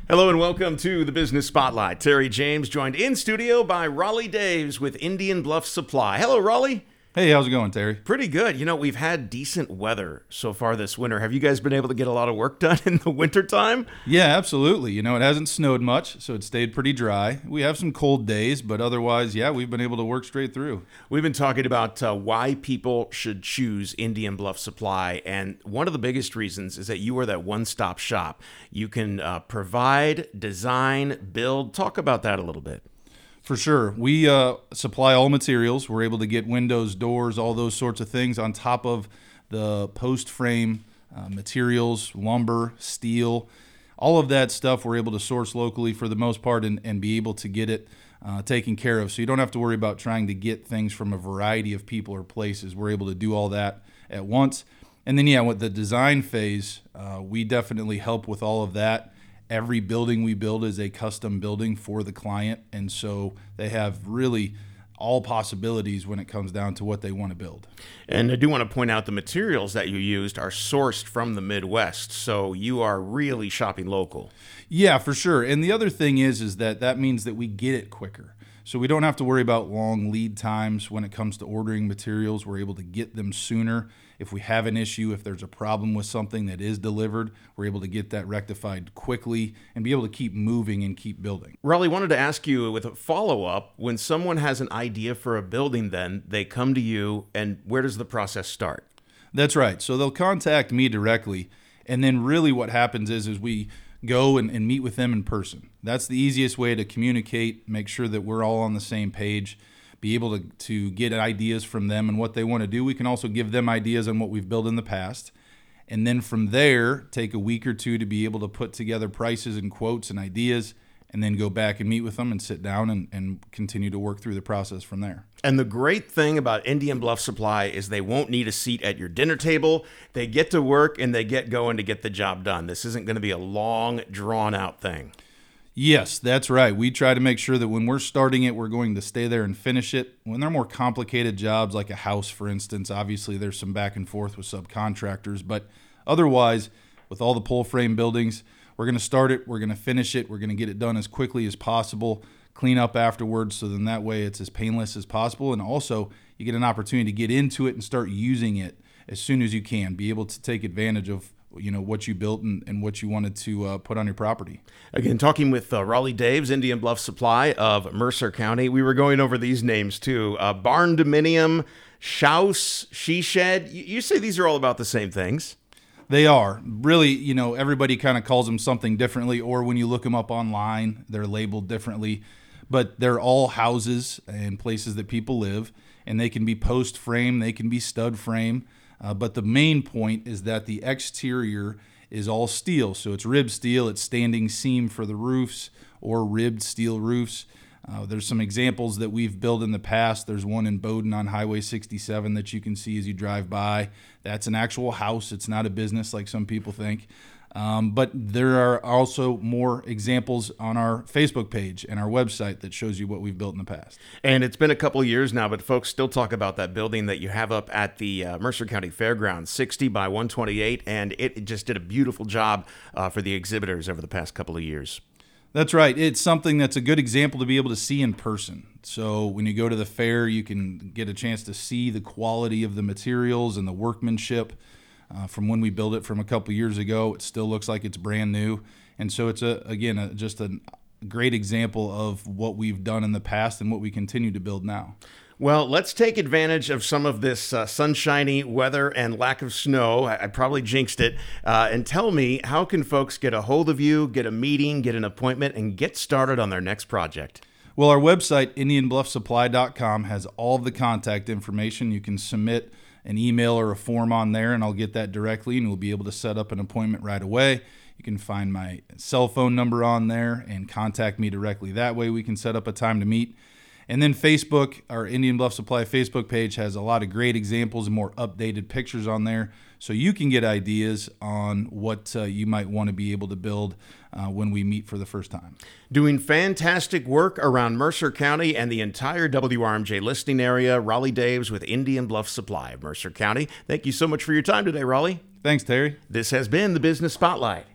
Hello and welcome to the Business Spotlight. Terry James joined in studio by Raleigh Daves with Indian Bluff Supply. Hello, Raleigh. Hey, how's it going, Terry? Pretty good. You know, we've had decent weather so far this winter. Have you guys been able to get a lot of work done in the wintertime? Yeah, absolutely. You know, it hasn't snowed much, so it stayed pretty dry. We have some cold days, but otherwise, yeah, we've been able to work straight through. We've been talking about why people should choose Indian Bluff Supply, and one of the biggest reasons is that you are that one-stop shop. You can provide, design, build. Talk about that a little bit. For sure. We supply all materials. We're able to get windows, doors, all those sorts of things on top of the post frame materials, lumber, steel, all of that stuff we're able to source locally for the most part and be able to get it taken care of. So you don't have to worry about trying to get things from a variety of people or places. We're able to do all that at once. And then, yeah, with the design phase, we definitely help with all of that. Every building we build is a custom building for the client, and so they have really all possibilities when it comes down to what they want to build. And I do want to point out the materials that you used are sourced from the Midwest, so you are really shopping local. Yeah, for sure. And the other thing is that means that we get it quicker. So we don't have to worry about long lead times when it comes to ordering materials. We're able to get them sooner. If we have an issue, if there's a problem with something that is delivered, we're able to get that rectified quickly and be able to keep moving and keep building. Raleigh, wanted to ask you with a follow-up, when someone has an idea for a building, then they come to you, and where does the process start? That's right. So they'll contact me directly, and then really what happens is we go and meet with them in person. That's the easiest way to communicate, make sure that we're all on the same page, be able to get ideas from them and what they want to do. We can also give them ideas on what we've built in the past. And then from there, take a week or two to be able to put together prices and quotes and ideas, and then go back and meet with them and sit down and continue to work through the process from there. And the great thing about Indian Bluff Supply is they won't need a seat at your dinner table. They get to work and they get going to get the job done. This isn't going to be a long, drawn-out thing. Yes, that's right. We try to make sure that when we're starting it, we're going to stay there and finish it. When they're more complicated jobs, like a house, for instance, obviously there's some back and forth with subcontractors. But otherwise, with all the pull frame buildings, we're going to start it, we're going to finish it, we're going to get it done as quickly as possible, clean up afterwards, so then that way it's as painless as possible. And also, you get an opportunity to get into it and start using it as soon as you can, be able to take advantage of what you built and what you wanted to put on your property. Again, talking with Raleigh Daves, Indian Bluff Supply of Mercer County. We were going over these names too. Barn Dominium, Schaus, She Shed. You say these are all about the same things. They are. Really, everybody kind of calls them something differently, or when you look them up online, they're labeled differently. But they're all houses and places that people live, and they can be post frame, they can be stud frame. But the main point is that the exterior is all steel. So it's ribbed steel, it's standing seam for the roofs or ribbed steel roofs. There's some examples that we've built in the past. There's one in Bowdoin on Highway 67 that you can see as you drive by. That's an actual house. It's not a business like some people think. But there are also more examples on our Facebook page and our website that shows you what we've built in the past. And it's been a couple of years now, but folks still talk about that building that you have up at the Mercer County Fairgrounds, 60 by 128, and it just did a beautiful job for the exhibitors over the past couple of years. That's right. It's something that's a good example to be able to see in person. So when you go to the fair, you can get a chance to see the quality of the materials and the workmanship. From when we built it from a couple years ago, it still looks like it's brand new. And so it's, just a great example of what we've done in the past and what we continue to build now. Well, let's take advantage of some of this sunshiny weather and lack of snow. I probably jinxed it. And tell me, how can folks get a hold of you, get a meeting, get an appointment, and get started on their next project? Well, our website, IndianBluffSupply.com, has all of the contact information. You can submit an email or a form on there, and I'll get that directly, and we'll be able to set up an appointment right away. You can find my cell phone number on there and contact me directly. That way we can set up a time to meet. And then Facebook, our Indian Bluff Supply Facebook page, has a lot of great examples and more updated pictures on there, so you can get ideas on what you might want to be able to build when we meet for the first time. Doing fantastic work around Mercer County and the entire WRMJ listening area. Raleigh Daves with Indian Bluff Supply of Mercer County. Thank you so much for your time today, Raleigh. Thanks, Terry. This has been the Business Spotlight.